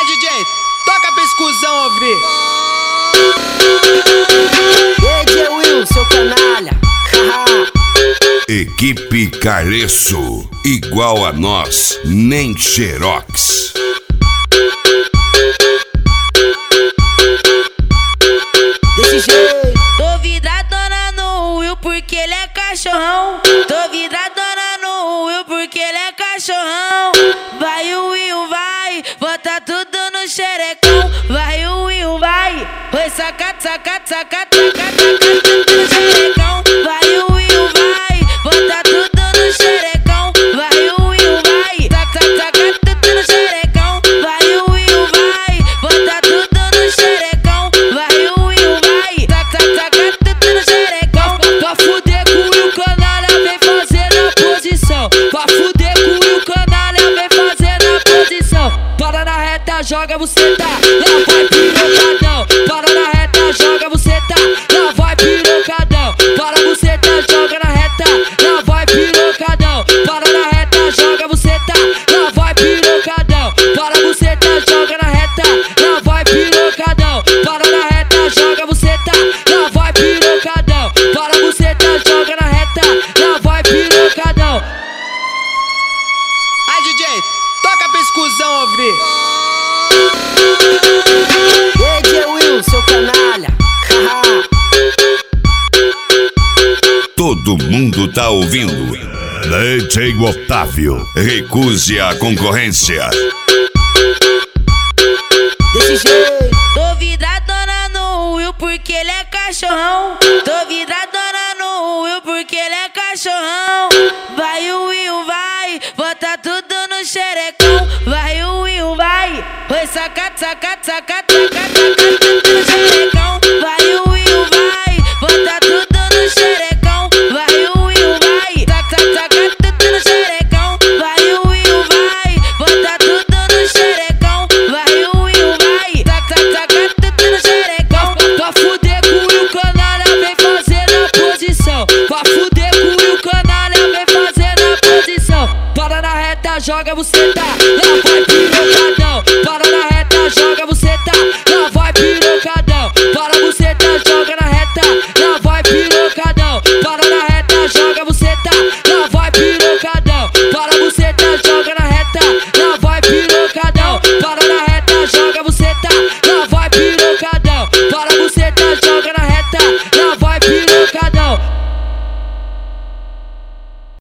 DJ, toca pra exclusão ouvir. DJ Will, seu canalha. Equipe Careço, igual a nós, nem xerox. Desse jeito. Tô vidradona no Will porque ele é cachorrão. Tô vidradona no Will porque ele é cachorrão. Vai o Will, vai, bota tudo no xerecão. Vai o Will, vai, oi saca, saca, saca, saca, tudo no xerecão. Vai o Will, vai, bota tudo no xerecão. Vai o Will, vai, saca, saca, tudo no xerecão. Vai o Will, vai, bota tudo no xerecão. Vai o Will, vai, saca, saca, tudo no xerecão. Pra fuder com o Will, canalha vem fazer na posição. Pra fuder com o Will, canalha vem fazer na posição. Para na reta, joga você tá, lá vai pirocadão. Para na reta, joga você tá, lá vai pirocadão. Para você tá, joga na reta, lá vai pirocadão. Para na reta, joga você tá, lá vai pirocadão. Para você tá, joga na reta, lá vai pirocadão. Para na reta, joga você tá, lá vai pirocadão. Para você tá, joga na reta, lá vai pirocadão. Ai DJ, toca pra exclusão ouvir. DJ Will, seu canalha. Todo mundo tá ouvindo. DJ Otávio, recuse a concorrência. Desse jeito. Tô vidradona no Will porque ele é cachorrão. Tô vidradona no Will porque ele é cachorrão. Vai o Will, vai, bota tudo no xerecão. Vai o Will, vai, oi saca, saca, saca, saca, tudo no xerecão. Vai o Will, vai, bota tudo no xerecão. Vai o Will, vai, saca, saca, tudo no xerecão. Vai o Will, vai, bota tudo no xerecão. Vai o Will, vai, saca, saca, tudo no xerecão. Pra fuder com o Will, canalha vem fazer na posição. Pra fuder com o Will, canalha vem fazer na posição. Para na reta, joga você tá, lá vai pirocadão. Para na reta,